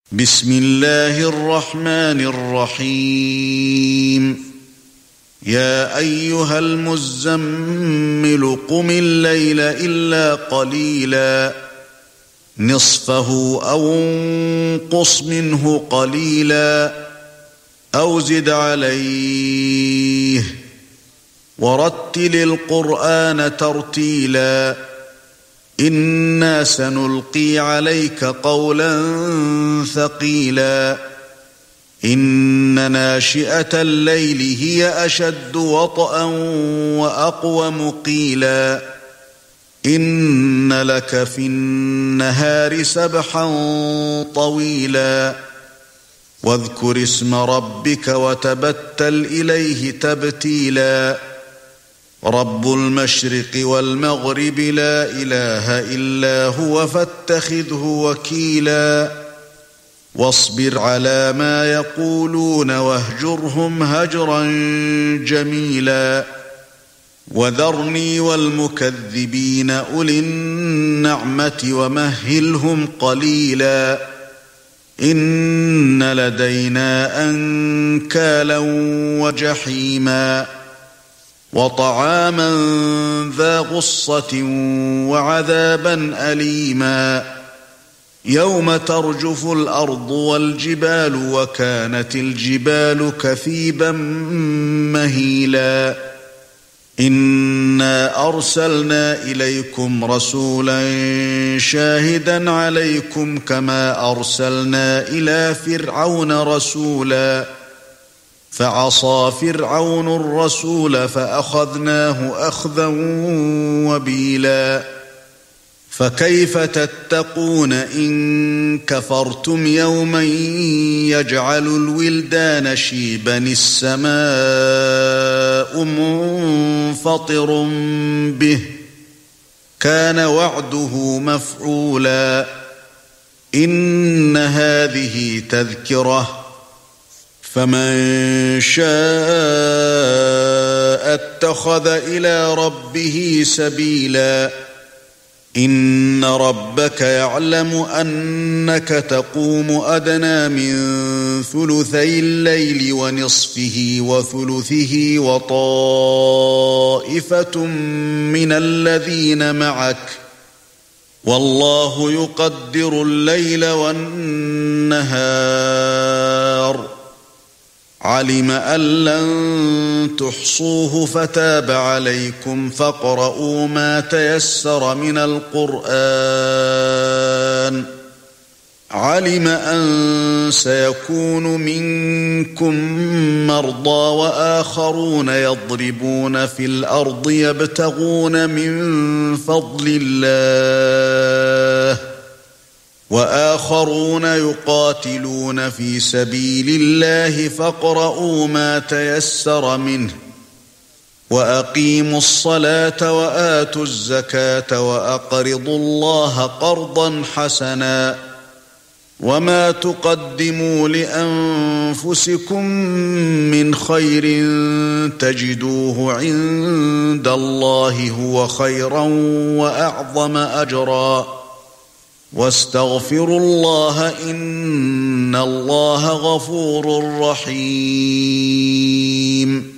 بسم الله الرحمن الرحيم يا أيها المزمل قم الليل إلا قليلا نصفه أو انقص منه قليلا أو زد عليه ورتل القرآن ترتيلا إنا سنلقي عليك قولا ثقيلا إن ناشئة الليل هي أشد وطئا وأقوم قيلا إن لك في النهار سبحا طويلا واذكر اسم ربك وتبتل إليه تبتيلا رب المشرق والمغرب لا إله إلا هو فاتخذه وكيلا واصبر على ما يقولون واهجرهم هجرا جميلا وذرني والمكذبين أولي النعمة ومهلهم قليلا إن لدينا أنكالا وجحيما وطعاما ذا غصة وعذابا أليما يوم ترجف الأرض والجبال وكانت الجبال كثيبا مهيلا إنا أرسلنا إليكم رسولا شاهدا عليكم كما أرسلنا إلى فرعون رسولا فعصى فرعون الرسول فأخذناه أخذا وبيلا فكيف تتقون إن كفرتم يوما يجعل الولدان شيبا السماء منفطر به كان وعده مفعولا إن هذه تذكرة فمن شاء اتخذ إلى ربه سبيلا إن ربك يعلم أنك تقوم أدنى من ثلثي الليل ونصفه وثلثه وطائفة من الذين معك والله يقدر الليل والنهار علم أن لن تحصوه فتاب عليكم فاقرؤوا ما تيسر من القرآن علم أن سيكون منكم مرضى وآخرون يضربون في الأرض يبتغون من فضل الله وآخرون يقاتلون في سبيل الله فاقرؤوا ما تيسر منه وأقيموا الصلاة وآتوا الزكاة وأقرضوا الله قرضا حسنا وما تقدموا لأنفسكم من خير تجدوه عند الله هو خيرا وأعظم أجرا واستغفروا الله إن الله غفور رحيم